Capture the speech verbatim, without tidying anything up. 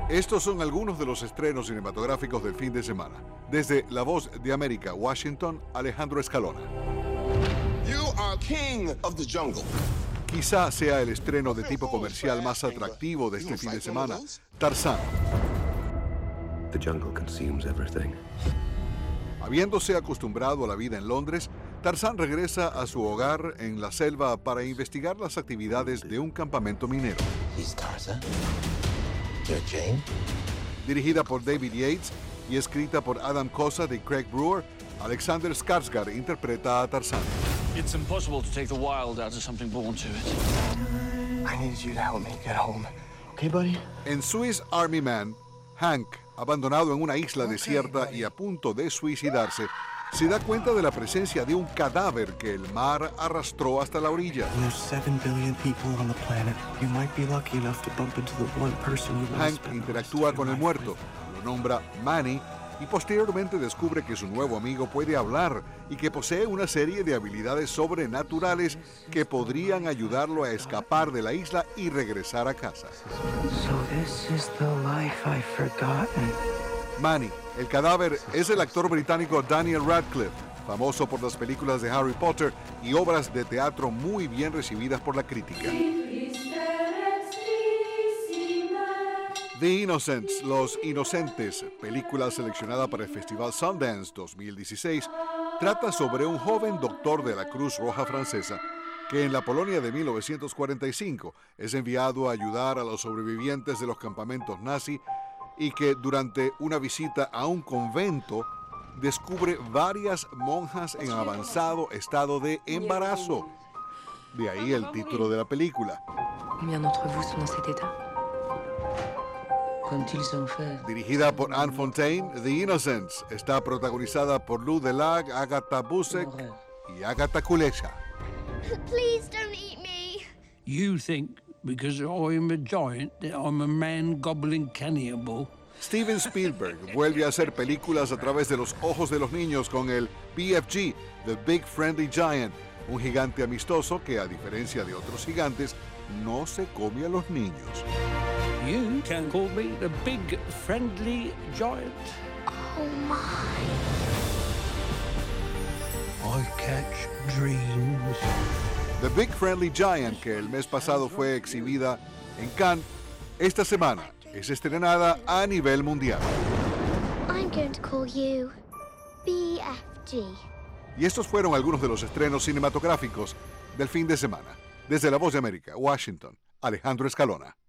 Estos son algunos de los estrenos cinematográficos del fin de semana. Desde La Voz de América, Washington, Alejandro Escalona. You are king of the jungle. Quizá sea el estreno de tipo comercial más atractivo de este fin de semana, Tarzán. The jungle consumes everything. Habiéndose acostumbrado a la vida en Londres, Tarzán regresa a su hogar en la selva para investigar las actividades de un campamento minero. He's Tarzan. You're Jane. Dirigida por David Yates y escrita por Adam Kosa y Craig Brewer, Alexander Skarsgård interpreta a Tarzán. It's impossible to take the wild out of something born to it. I need you to help me get home. Okay, buddy? En Swiss Army Man, Hank, abandonado en una isla desierta y a punto de suicidarse, se da cuenta de la presencia de un cadáver que el mar arrastró hasta la orilla. Hank interactúa con el muerto, lo nombra Manny y posteriormente descubre que su nuevo amigo puede hablar y que posee una serie de habilidades sobrenaturales que podrían ayudarlo a escapar de la isla y regresar a casa. So this is the life I've forgotten. Manny, el cadáver, es el actor británico Daniel Radcliffe, famoso por las películas de Harry Potter y obras de teatro muy bien recibidas por la crítica. The Innocents, Los Inocentes, película seleccionada para el Festival Sundance dos mil dieciséis, trata sobre un joven doctor de la Cruz Roja Francesa que en la Polonia de mil novecientos cuarenta y cinco es enviado a ayudar a los sobrevivientes de los campamentos nazi y que durante una visita a un convento descubre varias monjas en avanzado estado de embarazo. De ahí el título de la película. Combien d'entre vous sont dans cet état? Dirigida por Anne Fontaine, The Innocents está protagonizada por Lou Delag, Agatha Busek y Agatha Kulesza. Please don't eat me. You think because I'm a giant that I'm a man-gobbling cannibal? Steven Spielberg vuelve a hacer películas a través de los ojos de los niños con el B F G, The Big Friendly Giant, un gigante amistoso que, a diferencia de otros gigantes, no se come a los niños. You can call me the Big Friendly Giant. Oh my. I catch dreams. The Big Friendly Giant, que el mes pasado fue exhibida en Cannes, esta semana es estrenada a nivel mundial. I'm going to call you B F G. Y estos fueron algunos de los estrenos cinematográficos del fin de semana. Desde La Voz de América, Washington, Alejandro Escalona.